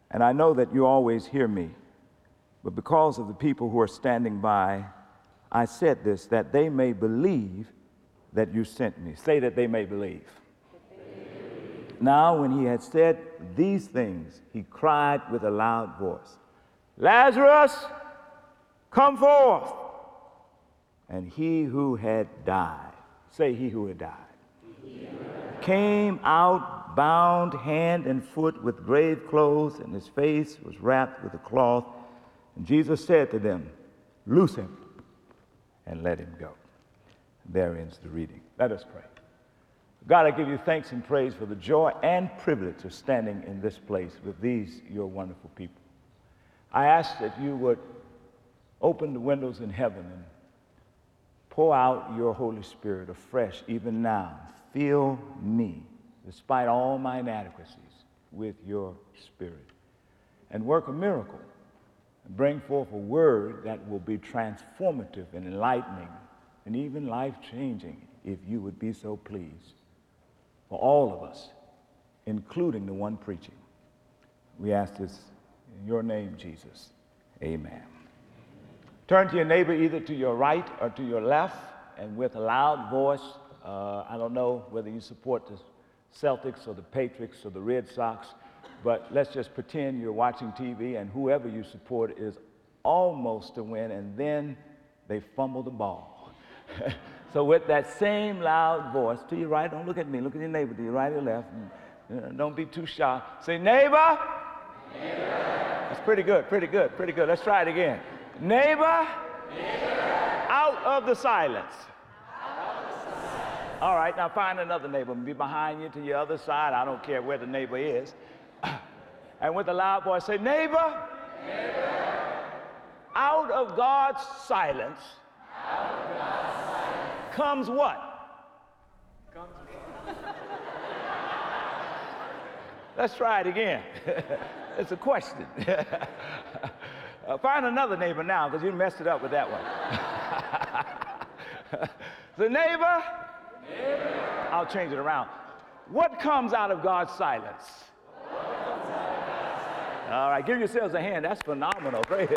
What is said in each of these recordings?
And I know that you always hear me, but because of the people who are standing by, I said this, that they may believe that you sent me. Say that they may believe. Now, when he had said these things, he cried with a loud voice, Lazarus, come forth. And he who had died, say he who had died, came out bound hand and foot with grave clothes, and his face was wrapped with a cloth. And Jesus said to them, loose him and let him go. There ends the reading. Let us pray. God, I give you thanks and praise for the joy and privilege of standing in this place with these, your wonderful people. I ask that you would open the windows in heaven and pour out your Holy Spirit afresh even now. Fill me, despite all my inadequacies, with your Spirit. And work a miracle. And bring forth a word that will be transformative and enlightening and even life-changing, if you would be so pleased. For all of us, including the one preaching. We ask this in your name, Jesus. Amen. Turn to your neighbor, either to your right or to your left, and with a loud voice, I don't know whether you support the Celtics or the Patriots or the Red Sox, but let's just pretend you're watching TV and whoever you support is almost to win, and then they fumble the ball. So with that same loud voice, to your right, don't look at me, look at your neighbor, to your right or left, and don't be too shy. Say, neighbor. Neighbor. That's pretty good, pretty good, pretty good. Let's try it again. Neighbor. Neighbor. Out of the silence. Out of the silence. All right, now find another neighbor. Be behind you to your other side. I don't care where the neighbor is. And with a loud voice, say, neighbor. Neighbor. Out of God's silence. Out of God's silence. Comes what? Comes Let's try it again. It's a question. Find another neighbor now, because you messed it up with that one. The neighbor? Neighbor. I'll change it around. What comes out of God's silence? All right, give yourselves a hand. That's phenomenal. Great.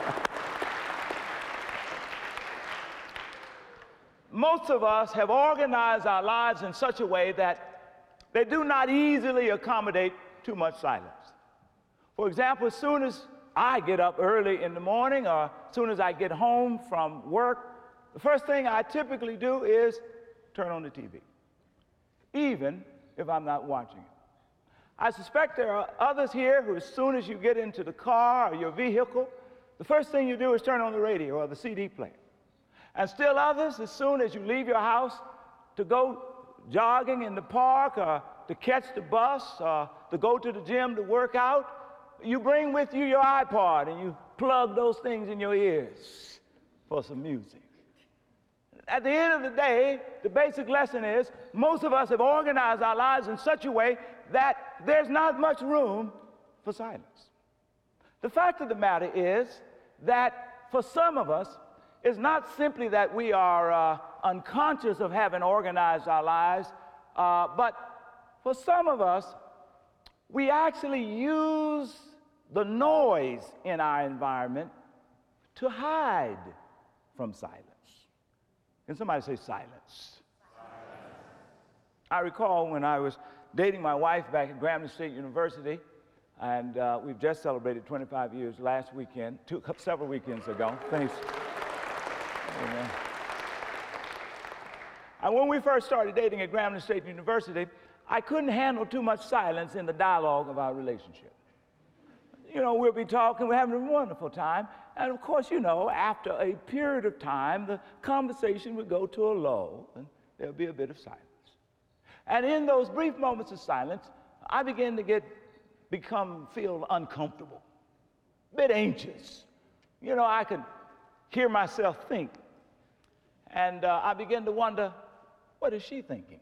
Most of us have organized our lives in such a way that they do not easily accommodate too much silence. For example, as soon as I get up early in the morning or as soon as I get home from work, the first thing I typically do is turn on the TV, even if I'm not watching it. I suspect there are others here who, as soon as you get into the car or your vehicle, the first thing you do is turn on the radio or the CD player. And still others, as soon as you leave your house to go jogging in the park or to catch the bus or to go to the gym to work out, you bring with you your iPod and you plug those things in your ears for some music. At the end of the day, the basic lesson is most of us have organized our lives in such a way that there's not much room for silence. The fact of the matter is that for some of us, it's not simply that we are unconscious of having organized our lives, but for some of us, we actually use the noise in our environment to hide from silence. Can somebody say silence? I recall when I was dating my wife back at Grambling State University, and we've just celebrated 25 years last weekend, several weekends ago. Thanks. Amen. And when we first started dating at Grambling State University, I couldn't handle too much silence in the dialogue of our relationship. You know, we'll be talking, we're having a wonderful time, and of course, you know, after a period of time, the conversation would go to a lull, and there'll be a bit of silence. And in those brief moments of silence, I began to feel uncomfortable, a bit anxious. You know, I could hear myself think. And I began to wonder, what is she thinking?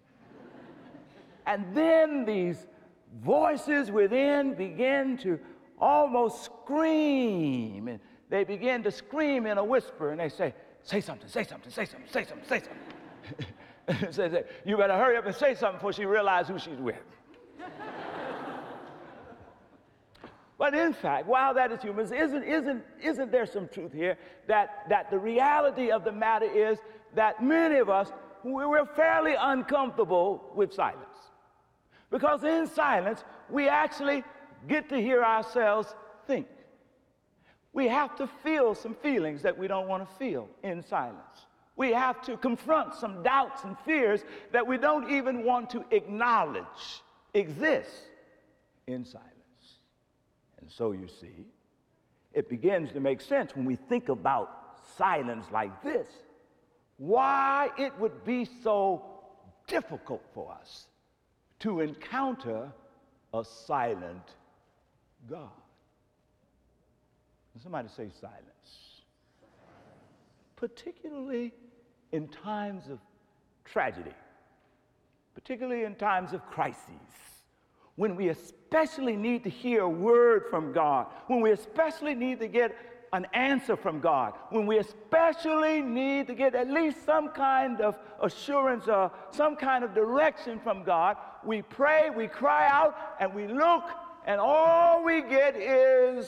And then these voices within began to almost scream. And they began to scream in a whisper, and they say something, say something, say something, say something, say something. Say, you better hurry up and say something before she realizes who she's with. But in fact, while that is human, isn't there some truth here that the reality of the matter is that many of us, we're fairly uncomfortable with silence. Because in silence, we actually get to hear ourselves think. We have to feel some feelings that we don't want to feel in silence. We have to confront some doubts and fears that we don't even want to acknowledge exist in silence. And so you see, it begins to make sense when we think about silence like this, why it would be so difficult for us to encounter a silent God. Somebody say silence. Particularly in times of tragedy, particularly in times of crises, when we especially need to hear a word from God, when we especially need to get an answer from God, when we especially need to get at least some kind of assurance or some kind of direction from God, we pray, we cry out, and we look, and all we get is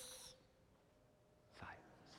silence.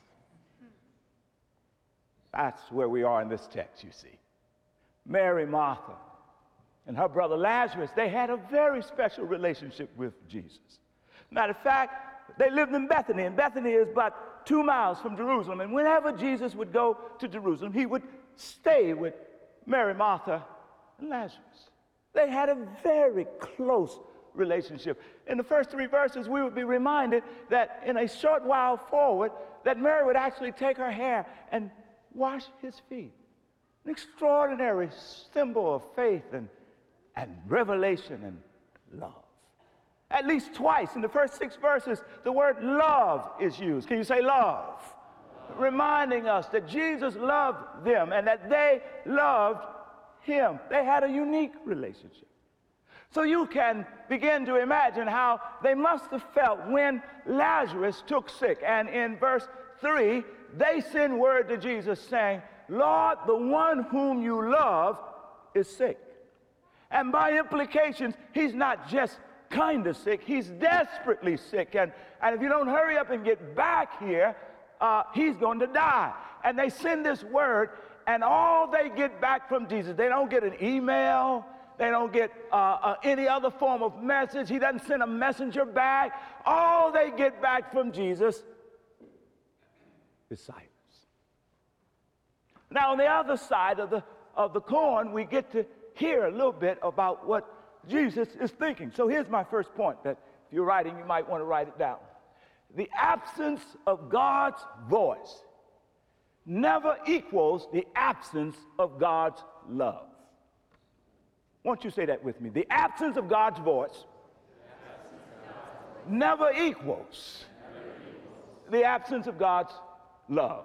That's where we are in this text, you see. Mary, Martha, and her brother Lazarus, they had a very special relationship with Jesus. Matter of fact, they lived in Bethany, and Bethany is about 2 miles from Jerusalem. And whenever Jesus would go to Jerusalem, he would stay with Mary, Martha, and Lazarus. They had a very close relationship. In the first 3 verses, we would be reminded that in a short while forward, that Mary would actually take her hair and wash his feet. An extraordinary symbol of faith and revelation and love. At least twice in the first 6 verses, the word love is used. Can you say love? Reminding us that Jesus loved them and that they loved him. They had a unique relationship. So you can begin to imagine how they must have felt when Lazarus took sick. And in verse 3, they send word to Jesus saying, Lord, the one whom you love is sick. And by implications, he's not just kind of sick, he's desperately sick. And if you don't hurry up and get back here, he's going to die. And they send this word, and all they get back from Jesus, they don't get an email, they don't get any other form of message. He doesn't send a messenger back. All they get back from Jesus is silence. Now, on the other side of the coin, we get to hear a little bit about what Jesus is thinking. So here's my first point that if you're writing, you might want to write it down. The absence of God's voice never equals the absence of God's love. Won't you say that with me? The absence of God's voice never equals the absence of God's love.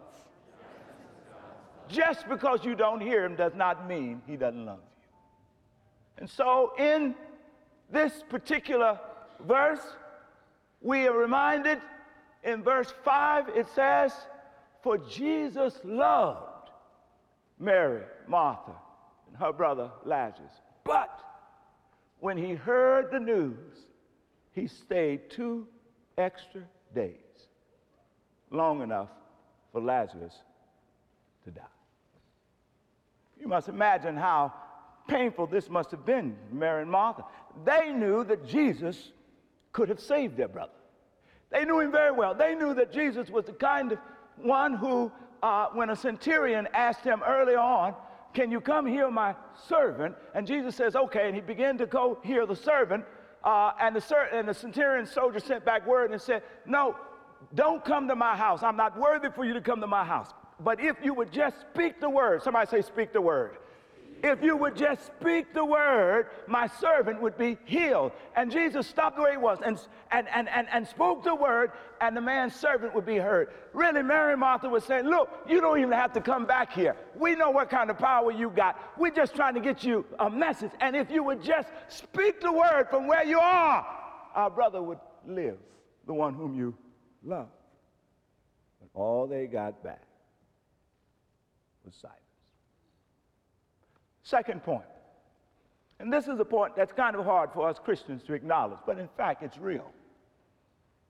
Just because you don't hear him does not mean he doesn't love you. And so in this particular verse, we are reminded in verse 5, it says, for Jesus loved Mary, Martha, and her brother Lazarus. But when he heard the news, he stayed 2 extra days, long enough for Lazarus to die. You must imagine how painful this must have been, Mary and Martha. They knew that Jesus could have saved their brother. They knew him very well. They knew that Jesus was the kind of one who, when a centurion asked him early on, can you come heal my servant? And Jesus says, okay. And he began to go heal the servant. And the centurion soldier sent back word and said, no, don't come to my house. I'm not worthy for you to come to my house. But if you would just speak the word, somebody say, speak the word. If you would just speak the word, my servant would be healed. And Jesus stopped where he was and spoke the word, and the man's servant would be heard. Really, Mary and Martha was saying, look, you don't even have to come back here. We know what kind of power you got. We're just trying to get you a message. And if you would just speak the word from where you are, our brother would live, the one whom you love. But all they got back was silence. Second point, and this is a point that's kind of hard for us Christians to acknowledge, but in fact it's real.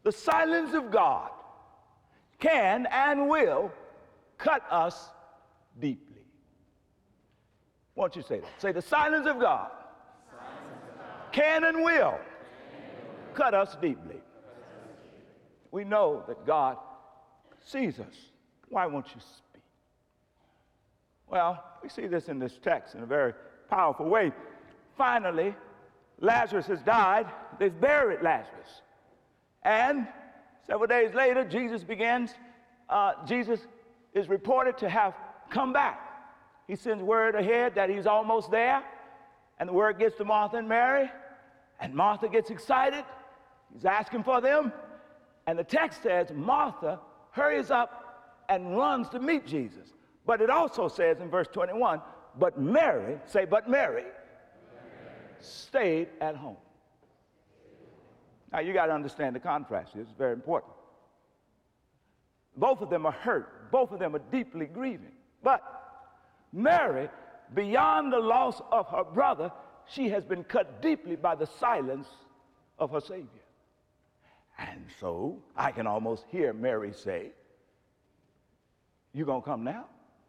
The silence of God can and will cut us deeply. Why don't you say that? Say, the silence of God can and will cut us deeply. We know that God sees us. Why won't you speak? Well, we see this in this text in a very powerful way. Finally, Lazarus has died. They've buried Lazarus. And several days later, Jesus is reported to have come back. He sends word ahead that he's almost there. And the word gets to Martha and Mary. And Martha gets excited. He's asking for them. And the text says Martha hurries up and runs to meet Jesus. But it also says in verse 21, but Mary, say, but Mary, stayed at home. Now you got to understand the contrast. This is very important. Both of them are hurt. Both of them are deeply grieving. But Mary, beyond the loss of her brother, she has been cut deeply by the silence of her Savior. And so I can almost hear Mary say, you gonna come now?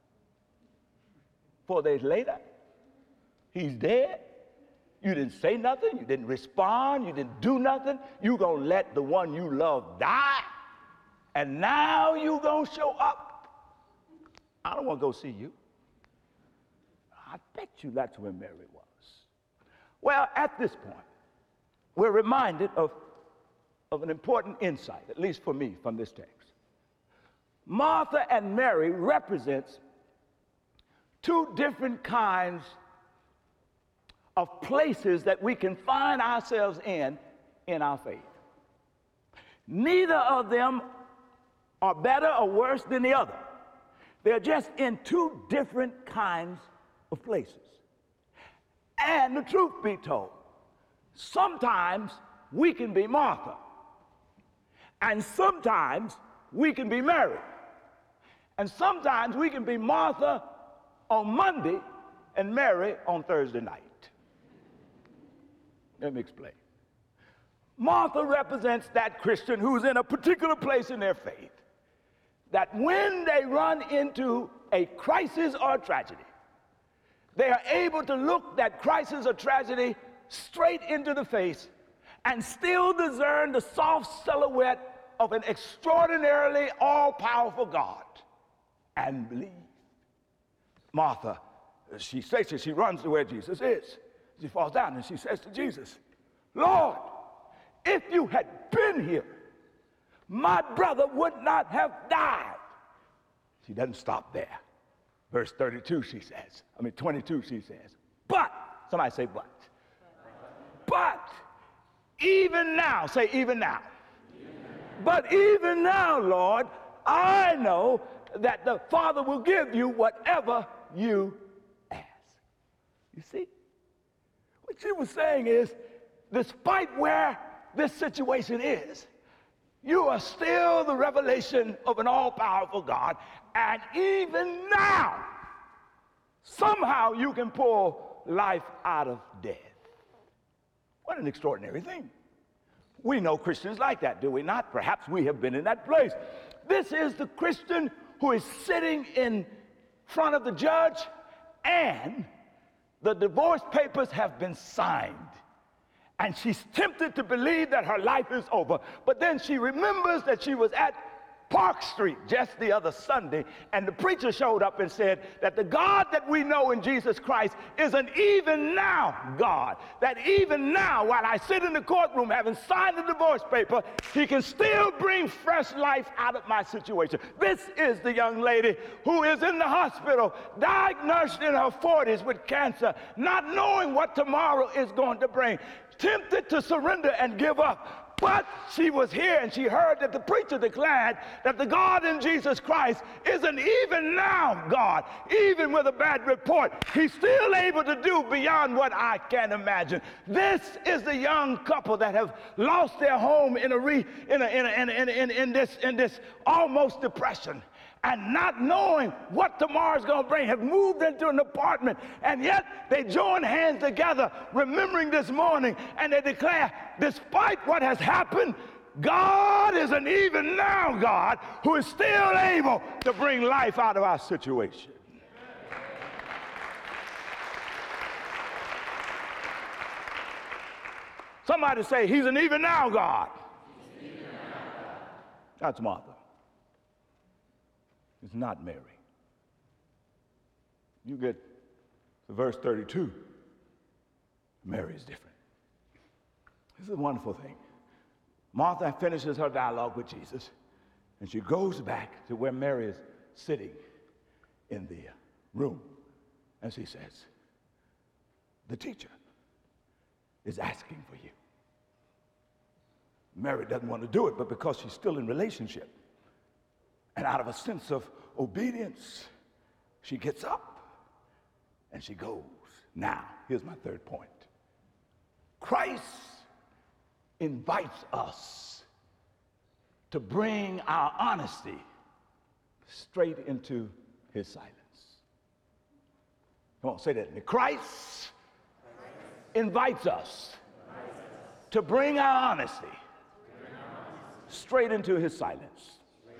4 days later, he's dead. You didn't say nothing. You didn't respond. You didn't do nothing. You gonna let the one you love die? And now you gonna show up? I don't want to go see you. I bet you that's where Mary was. Well, at this point, we're reminded of an important insight, at least for me, from this text. Martha and Mary represents two different kinds of places that we can find ourselves in our faith. Neither of them are better or worse than the other. They're just in two different kinds of places. And the truth be told, sometimes we can be Martha, and sometimes we can be Mary. And sometimes we can be Martha on Monday and Mary on Thursday night. Let me explain. Martha represents that Christian who's in a particular place in their faith, that when they run into a crisis or a tragedy, they are able to look that crisis or tragedy straight into the face and still discern the soft silhouette of an extraordinarily all-powerful God and believe. Martha, she says it, she runs to where Jesus is. She falls down and she says to Jesus, Lord, if you had been here, my brother would not have died. She doesn't stop there. Verse 32, she says, 22, she says, but, somebody say but. But, even now, say even now. But even now, Lord, I know that the Father will give you whatever you ask. You see? What she was saying is, despite where this situation is, you are still the revelation of an all-powerful God, and even now, somehow you can pull life out of death. What an extraordinary thing. We know Christians like that, do we not? Perhaps we have been in that place. This is the Christian who is sitting in front of the judge, and the divorce papers have been signed. And she's tempted to believe that her life is over. But then she remembers that she was at Park Street just the other Sunday, and the preacher showed up and said that the God that we know in Jesus Christ is an even now God. That even now, while I sit in the courtroom having signed the divorce paper, he can still bring fresh life out of my situation. This is the young lady who is in the hospital, diagnosed in her 40s with cancer, not knowing what tomorrow is going to bring, tempted to surrender and give up. But she was here and she heard that the preacher declared that the God in Jesus Christ is an even now God. Even with a bad report, he's still able to do beyond what I can imagine. This is the young couple that have lost their home in this almost depression. And not knowing what tomorrow's going to bring, have moved into an apartment, and yet they join hands together, remembering this morning, and they declare, despite what has happened, God is an even now God who is still able to bring life out of our situation. Somebody say, he's an even now God. That's Martha. It's not Mary. You get to verse 32. Mary is different. This is a wonderful thing. Martha finishes her dialogue with Jesus, and she goes back to where Mary is sitting in the room, and she says, the teacher is asking for you. Mary doesn't want to do it, but because she's still in relationship, and out of a sense of obedience, she gets up and she goes. Now, here's my third point. Christ invites us to bring our honesty straight into his silence. Come on, say that to me. Christ invites us to bring our honesty straight into his silence.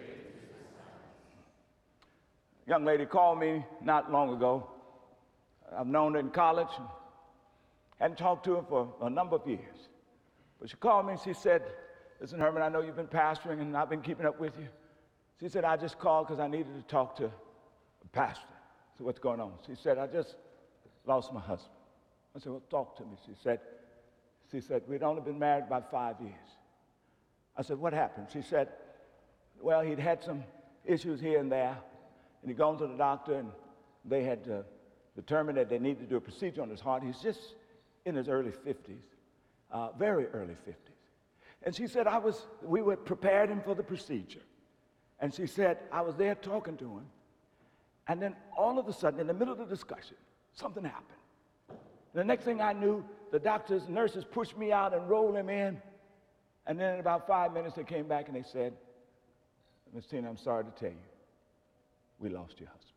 A young lady called me not long ago. I've known her in college and hadn't talked to her for a number of years. But she called me and she said, listen, Herman, I know you've been pastoring and I've been keeping up with you. She said, I just called because I needed to talk to a pastor. I said, what's going on? She said, I just lost my husband. I said, well, talk to me. She said, we'd only been married about 5 years. I said, what happened? She said, well, he'd had some issues here and there, and he'd gone to the doctor, and they had determined that they needed to do a procedure on his heart. He's just in his early 50s, very early 50s. And she said, we were prepared him for the procedure. And she said, I was there talking to him, and then all of a sudden, in the middle of the discussion, something happened. And the next thing I knew, the doctors and nurses pushed me out and rolled him in. And then in about 5 minutes, they came back and they said, Miss Tina, I'm sorry to tell you, we lost your husband.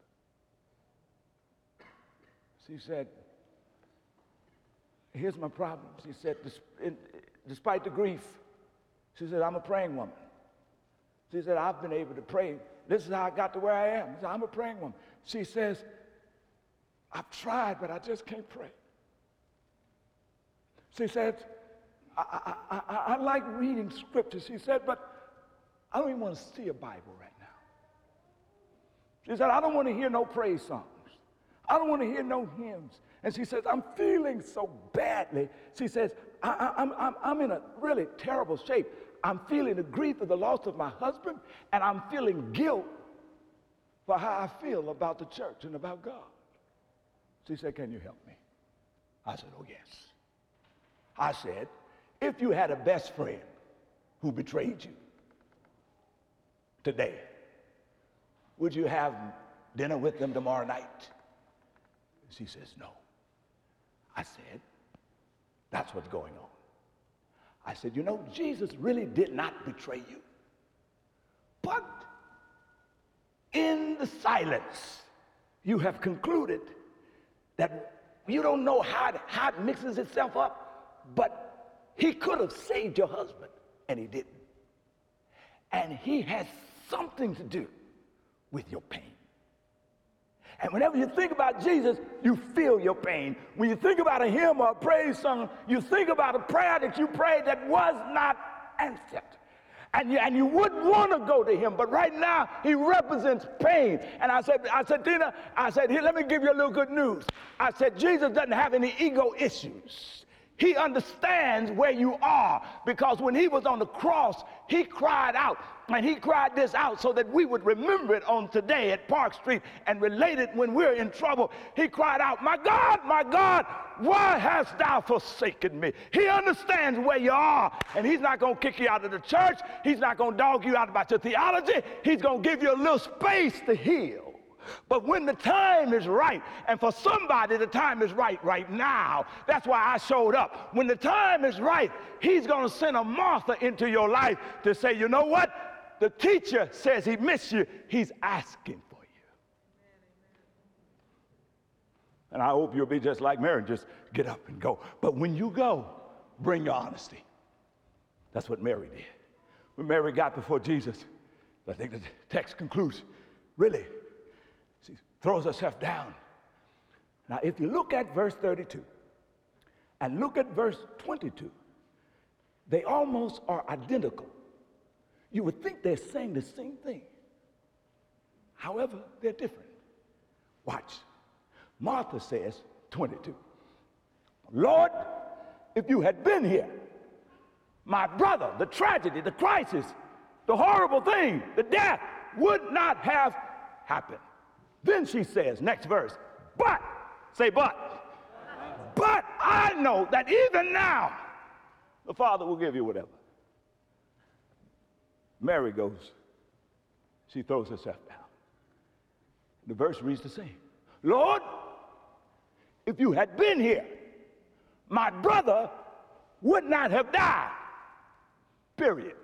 She said, here's my problem. She said, despite the grief, she said, I'm a praying woman. She said, I've been able to pray. This is how I got to where I am. She said, I'm a praying woman. She says, I've tried, but I just can't pray. She said, I like reading scripture. She said, but I don't even want to see a Bible right now. She said, I don't want to hear no praise songs. I don't want to hear no hymns. And she says, I'm feeling so badly. She says, I'm in a really terrible shape. I'm feeling the grief of the loss of my husband, and I'm feeling guilt for how I feel about the church and about God. She said, can you help me? I said, oh, yes. I said, if you had a best friend who betrayed you today, would you have dinner with them tomorrow night? She says, no. I said, that's what's going on. I said, you know, Jesus really did not betray you. But in the silence, you have concluded that you don't know how it mixes itself up, but he could have saved your husband, and he didn't. And he has something to do with your pain. And whenever you think about Jesus, you feel your pain. When you think about a hymn or a praise song, you think about a prayer that you prayed that was not answered. And you wouldn't want to go to him, but right now he represents pain. And I said, Tina, here, let me give you a little good news. I said, Jesus doesn't have any ego issues. He understands where you are, because when he was on the cross, he cried out, and he cried this out so that we would remember it on today at Park Street and relate it when we're in trouble. He cried out, my God, why hast thou forsaken me? He understands where you are, and he's not going to kick you out of the church. He's not going to dog you out about your theology. He's going to give you a little space to heal. But when the time is right, and for somebody the time is right now, that's why I showed up. When the time is right, he's going to send a Martha into your life to say, you know what? The teacher says he missed you. He's asking for you. And I hope you'll be just like Mary, just get up and go. But when you go, bring your honesty. That's what Mary did. When Mary got before Jesus, I think the text concludes, really, she throws herself down. Now, if you look at verse 32 and look at verse 22, they almost are identical. You would think they're saying the same thing. However, they're different. Watch. Martha says, 22, Lord, if you had been here, my brother, the tragedy, the crisis, the horrible thing, the death would not have happened. Then she says, next verse, but, say but I know that even now the Father will give you whatever. Mary goes, she throws herself down. The verse reads the same. Lord, if you had been here, my brother would not have died. Period.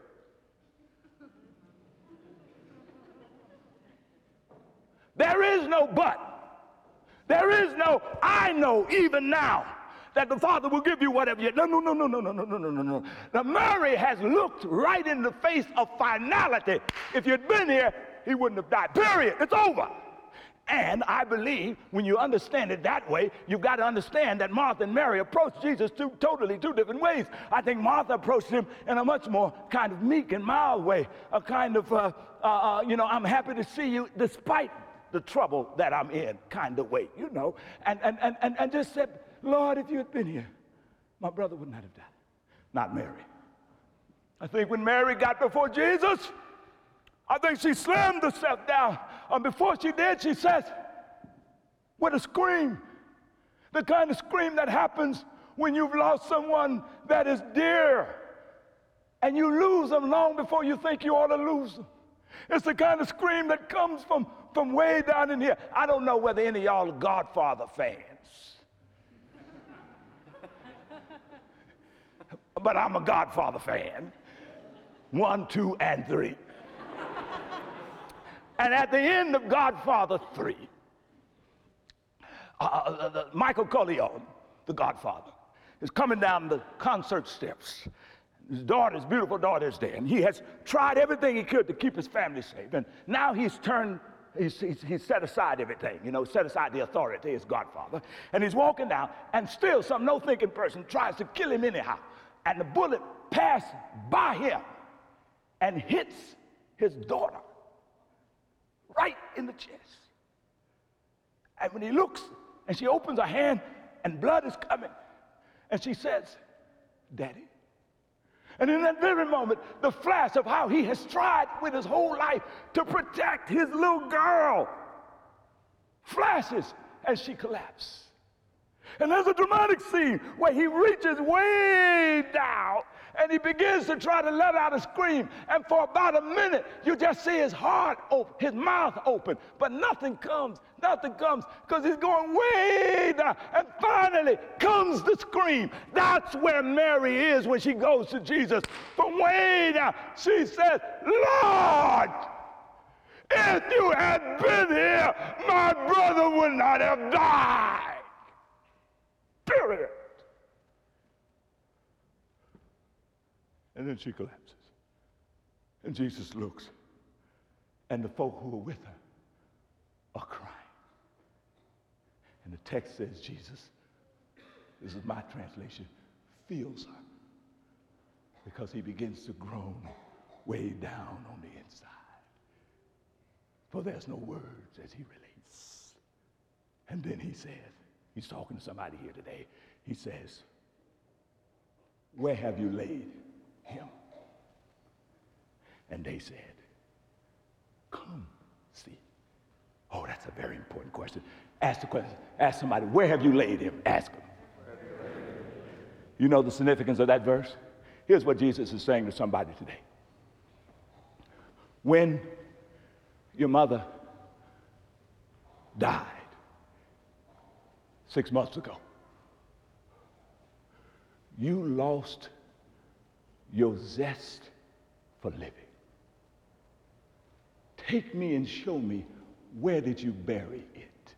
There is no but. There is no I know even now that the Father will give you whatever you. No. Now Mary has looked right in the face of finality. If you'd been here, he wouldn't have died. Period. It's over. And I believe when you understand it that way, you've got to understand that Martha and Mary approached Jesus two different ways. I think Martha approached him in a much more kind of meek and mild way, a kind of, I'm happy to see you despite the trouble that I'm in kind of way, and just said, Lord, if you had been here, my brother would not have died. Not Mary. I think when Mary got before Jesus, I think she slammed herself down. And before she did, she says, with a scream, the kind of scream that happens when you've lost someone that is dear, and you lose them long before you think you ought to lose them. It's the kind of scream that comes from way down in here. I don't know whether any of y'all are Godfather fans. But I'm a Godfather fan. 1, 2, and 3. And at the end of Godfather 3, Michael Corleone, the Godfather, is coming down the concert steps. His beautiful daughter is there, and he has tried everything he could to keep his family safe. And now he's set aside everything, set aside the authority as Godfather. And he's walking down, and still some no-thinking person tries to kill him anyhow. And the bullet passed by him and hits his daughter right in the chest. And when he looks, and she opens her hand, and blood is coming, and she says, Daddy. And in that very moment, the flash of how he has tried with his whole life to protect his little girl flashes as she collapses. And there's a dramatic scene where he reaches way down and he begins to try to let out a scream. And for about a minute, you just see his heart open, his mouth open, but nothing comes, because he's going way down. And finally comes the scream. That's where Mary is when she goes to Jesus. From way down, she says, Lord, if you had been here, my brother would not have died. Period. And then she collapses. And Jesus looks, and the folk who are with her are crying. And the text says Jesus, this is my translation, feels her, because he begins to groan way down on the inside. For there's no words as he relates. And then he says, he's talking to somebody here today. He says, where have you laid him? And they said, come see. Oh, that's a very important question. Ask the question. Ask somebody, where have you laid him? Ask him. You know the significance of that verse? Here's what Jesus is saying to somebody today. When your mother died 6 months ago, you lost your zest for living. Take me and show me, where did you bury it?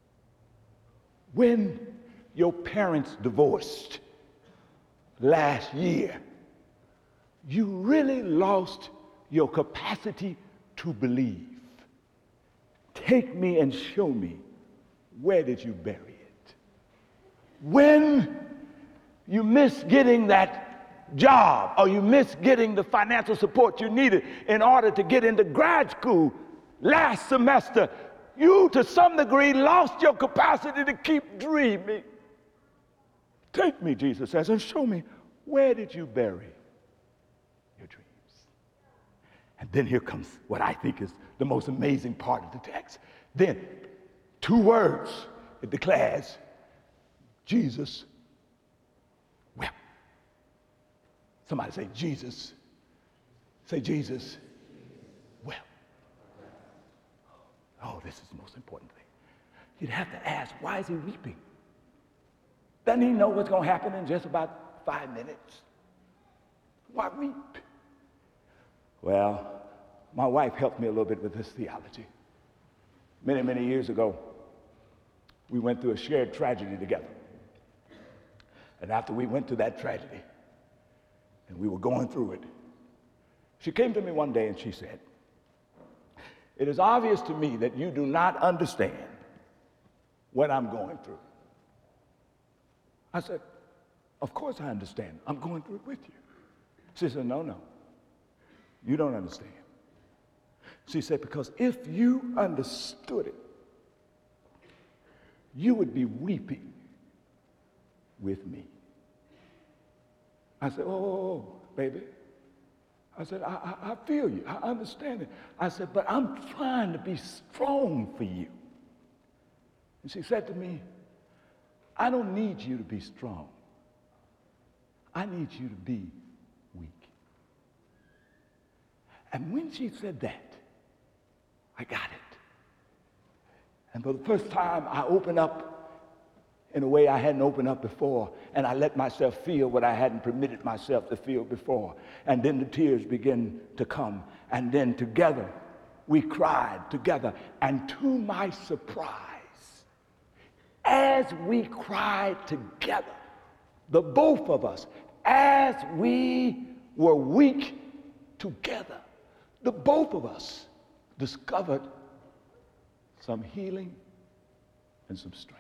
When your parents divorced last year, you really lost your capacity to believe. Take me and show me, where did you bury it? When you miss getting that job, or you miss getting the financial support you needed in order to get into grad school last semester, you to some degree lost your capacity to keep dreaming. Take me, Jesus says, and show me, where did you bury your dreams? And then here comes what I think is the most amazing part of the text. Then, 2 words, it declares, Jesus wept. Somebody say, Jesus. Say, Jesus wept. Oh, this is the most important thing. You'd have to ask, why is he weeping? Doesn't he know what's going to happen in just about 5 minutes? Why weep? Well, my wife helped me a little bit with this theology. Many, many years ago, we went through a shared tragedy together. And after we went through that tragedy, and we were going through it, she came to me one day and she said, "It is obvious to me that you do not understand what I'm going through." I said, "Of course I understand. I'm going through it with you." She said, No, you don't understand. She said, because if you understood it, you would be weeping with me. I said, oh, baby. I said, I feel you. I understand it. I said, but I'm trying to be strong for you. And she said to me, I don't need you to be strong. I need you to be weak. And when she said that, I got it. And for the first time, I opened up in a way I hadn't opened up before, and I let myself feel what I hadn't permitted myself to feel before. And then the tears began to come, and then together we cried together. And to my surprise, as we cried together, the both of us, as we were weak together, the both of us discovered some healing and some strength.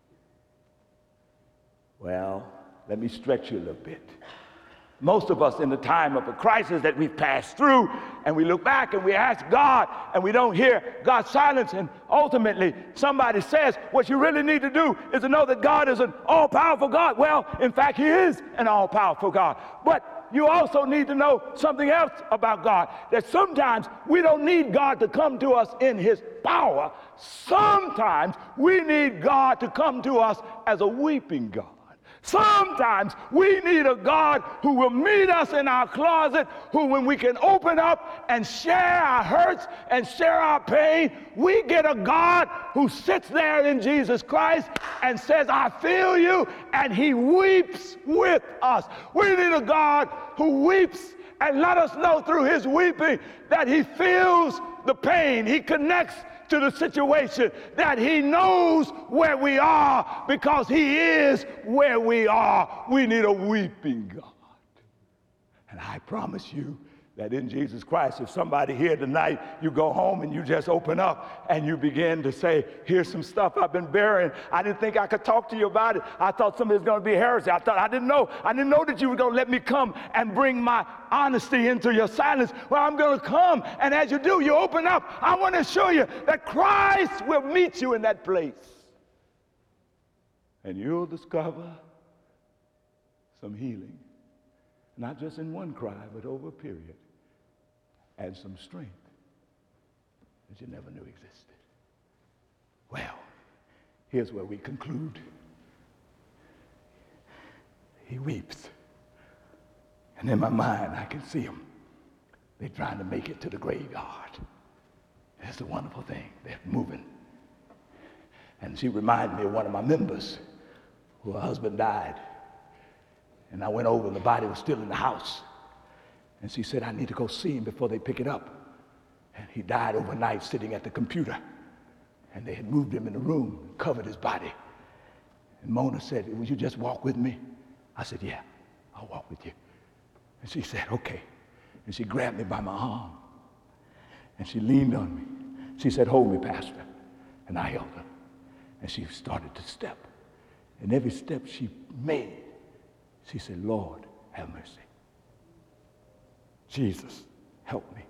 Well, let me stretch you a little bit. Most of us in the time of a crisis that we've passed through, and we look back and we ask God, and we don't hear God's silence, and ultimately somebody says, what you really need to do is to know that God is an all-powerful God. Well, in fact, he is an all-powerful God. But you also need to know something else about God, that sometimes we don't need God to come to us in his power. Sometimes we need God to come to us as a weeping God. Sometimes we need a God who will meet us in our closet, who when we can open up and share our hurts and share our pain, we get a God who sits there in Jesus Christ and says, I feel you, and he weeps with us. We need a God who weeps and let us know through his weeping that he feels the pain. He connects to the situation, that he knows where we are because he is where we are. We need a weeping God. And I promise you that in Jesus Christ, if somebody here tonight, you go home and you just open up and you begin to say, here's some stuff I've been bearing. I didn't think I could talk to you about it. I thought somebody's going to be heresy. I didn't know that you were going to let me come and bring my honesty into your silence. Well, I'm going to come, and as you do, you open up. I want to show you that Christ will meet you in that place. And you'll discover some healing, not just in one cry, but over a period. And some strength that you never knew existed. Well, here's where we conclude. He weeps. And in my mind, I can see him. They're trying to make it to the graveyard. That's the wonderful thing. They're moving. And she reminded me of one of my members who her husband died. And I went over and the body was still in the house. And she said, I need to go see him before they pick it up. And he died overnight sitting at the computer. And they had moved him in the room and covered his body. And Mona said, would you just walk with me? I said, yeah, I'll walk with you. And she said, okay. And she grabbed me by my arm. And she leaned on me. She said, hold me, Pastor. And I held her. And she started to step. And every step she made, she said, Lord, have mercy. Jesus, help me.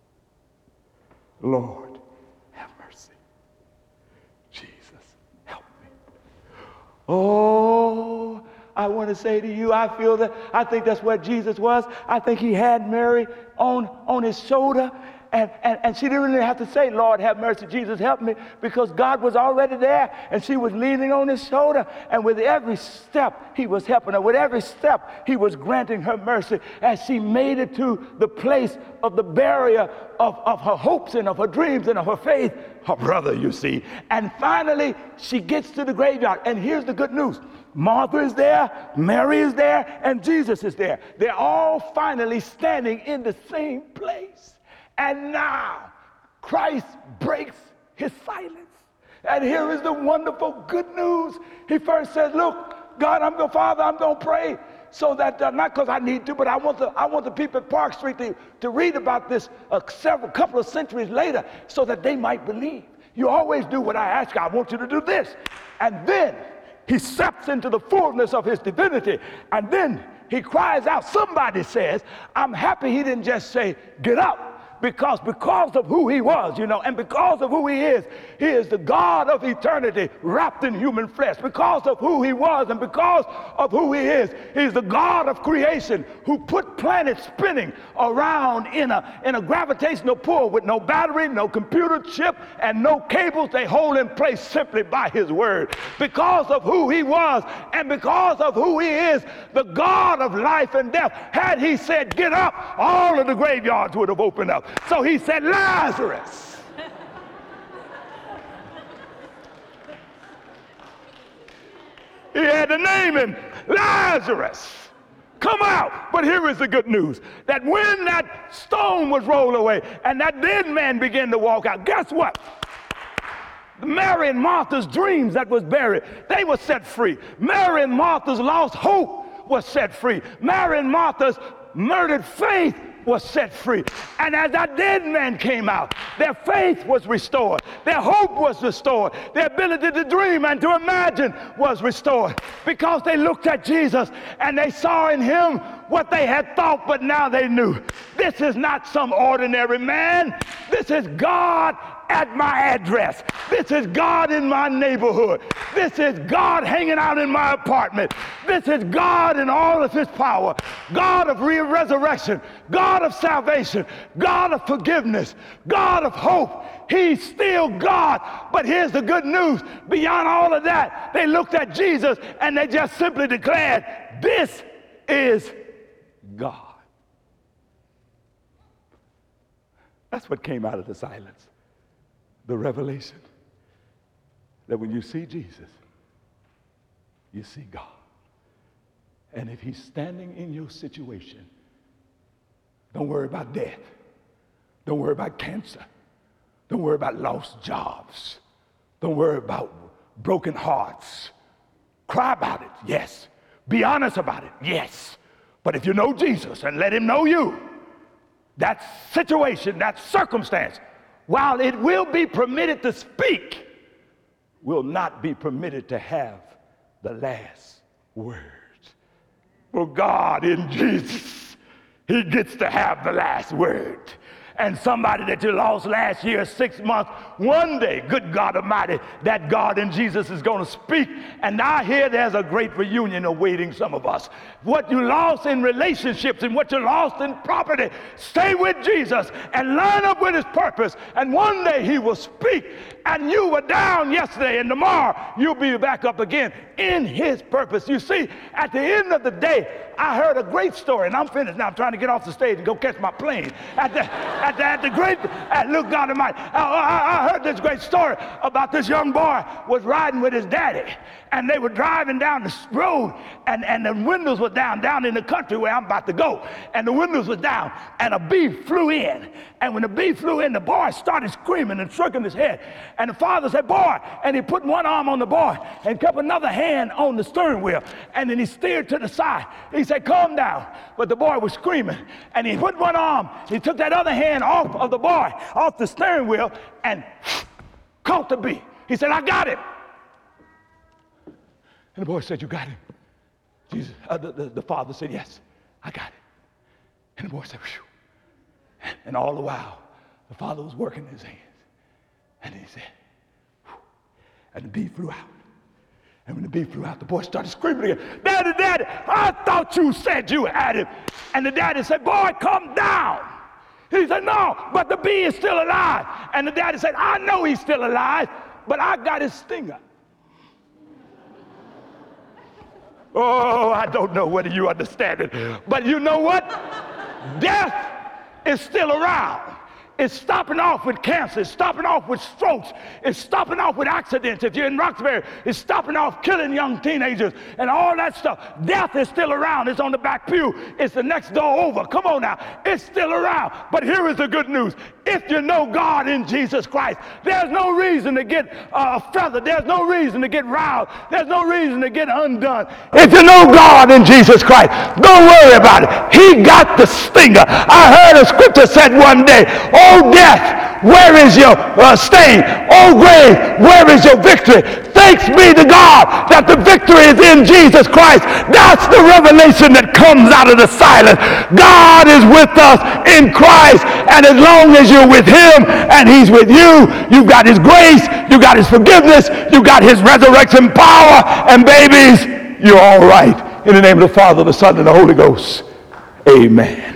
Lord, have mercy. Jesus, help me. Oh, I want to say to you, I think that's where Jesus was. I think he had Mary on his shoulder. And she didn't really have to say, Lord, have mercy, Jesus, help me, because God was already there, and she was leaning on his shoulder. And with every step, he was helping her. With every step, he was granting her mercy as she made it to the place of the barrier of her hopes and of her dreams and of her faith, her brother, you see. And finally, she gets to the graveyard. And here's the good news. Martha is there, Mary is there, and Jesus is there. They're all finally standing in the same place. And now, Christ breaks his silence. And here is the wonderful good news. He first said, look, God, Father, I'm going to pray so that, not because I need to, but I want the people at Park Street to read about this couple of centuries later so that they might believe. You always do what I ask you. I want you to do this. And then he steps into the fullness of his divinity. And then he cries out. Somebody says, I'm happy he didn't just say, get up. Because of who he was, and because of who he is the God of eternity wrapped in human flesh. Because of who he was and because of who he is, he's the God of creation who put planets spinning around in a gravitational pull with no battery, no computer chip, and no cables. They hold in place simply by his word. Because of who he was and because of who he is, the God of life and death, had he said, get up, all of the graveyards would have opened up. So he said, Lazarus. He had to name him, Lazarus, come out. But here is the good news, that when that stone was rolled away and that dead man began to walk out, guess what? Mary and Martha's dreams that was buried, they were set free. Mary and Martha's lost hope was set free. Mary and Martha's murdered faith was set free. And as that dead man came out, their faith was restored. Their hope was restored. Their ability to dream and to imagine was restored, because they looked at Jesus and they saw in him what they had thought, but now they knew. This is not some ordinary man. This is God at my address. This is God in my neighborhood. This is God hanging out in my apartment. This is God in all of his power. God of resurrection, God of salvation, God of forgiveness, God of hope. He's still God. But here's the good news. Beyond all of that, they looked at Jesus and they just simply declared, this is God. That's what came out of the silence. The revelation that when you see Jesus, you see God. And if he's standing in your situation, don't worry about death. Don't worry about cancer. Don't worry about lost jobs. Don't worry about broken hearts. Cry about it, yes. Be honest about it, yes. But if you know Jesus and let him know you, that situation, that circumstance, while it will be permitted to speak, will not be permitted to have the last word. For God in Jesus, he gets to have the last word. And somebody that you lost last year, 6 months, one day, good God Almighty, that God in Jesus is going to speak. And I hear there's a great reunion awaiting some of us. What you lost in relationships and what you lost in property, stay with Jesus and line up with his purpose. And one day he will speak. And you were down yesterday, and tomorrow you'll be back up again in his purpose. You see, at the end of the day, I heard a great story, and I'm finished now. I'm trying to get off the stage and go catch my plane. At Look, God Almighty, I heard this great story about this young boy was riding with his daddy, and they were driving down the road, and the windows were down in the country where I'm about to go, and the windows were down, and a bee flew in, and when the bee flew in, the boy started screaming and shaking his head, and the father said, boy, and he put one arm on the boy and kept another hand on the steering wheel, and then he steered to the side. He said, calm down, but the boy was screaming, and he put one arm, he took that other hand off of the boy, off the steering wheel, and caught the bee. He said, I got him. And the boy said, you got him? Jesus, the father said, yes, I got him. And the boy said, phew. And all the while, the father was working his hands. And he said, phew. And the bee flew out. And when the bee flew out, the boy started screaming again, Daddy, Daddy, I thought you said you had him. And the daddy said, boy, come down. He said, no, but the bee is still alive. And the daddy said, I know he's still alive, but I got his stinger. Oh, I don't know whether you understand it, but you know what? Death is still around. It's stopping off with cancer. It's stopping off with strokes. It's stopping off with accidents. If you're in Roxbury, it's stopping off killing young teenagers and all that stuff. Death is still around. It's on the back pew. It's the next door over. Come on now. It's still around. But here is the good news. If you know God in Jesus Christ, there's no reason to get feathered. There's no reason to get riled. There's no reason to get undone. If you know God in Jesus Christ, don't worry about it. He got the stinger. I heard a scripture said one day, oh death, where is your sting? Oh grave, where is your victory? Thanks be to God that the victory is in Jesus Christ. That's the revelation that comes out of the silence. God is with us in Christ, and as long as you're with him and he's with you, you've got his grace, you got his forgiveness, you got his resurrection power, and babies, you're all right. In the name of the Father, the Son, and the Holy Ghost, amen.